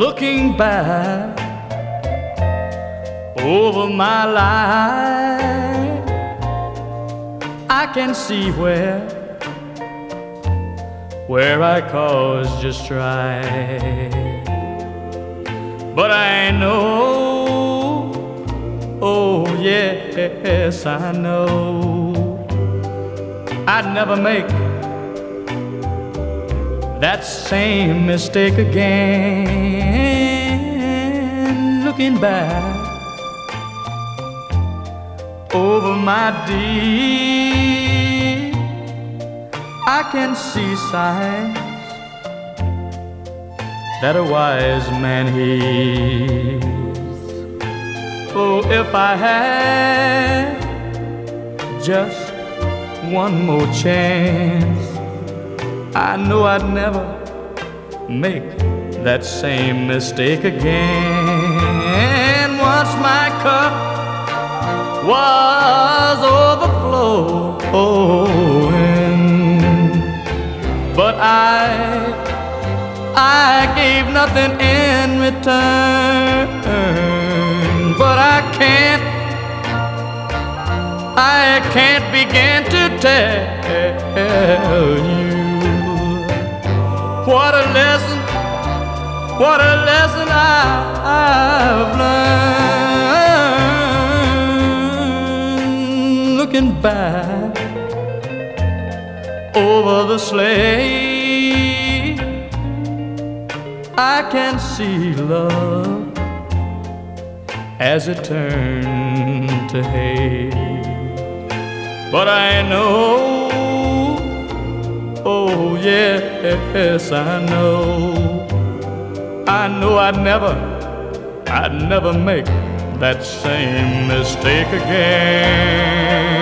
Looking back over my life, I can see where I caused you strife. But I know, oh yes, I know I'd never make that same mistake again. Looking back over my deed, I can see signs that a wise man heeds. Oh, if I had just one more chance, I know I'd never make that same mistake again. Once my cup was overflowing, but I gave nothing in return. But I can't begin to tell you what a lesson I've learned. Looking back over the sleigh, I can see love as it turned to hate. But I know, oh yes, I know I'd never make that same mistake again.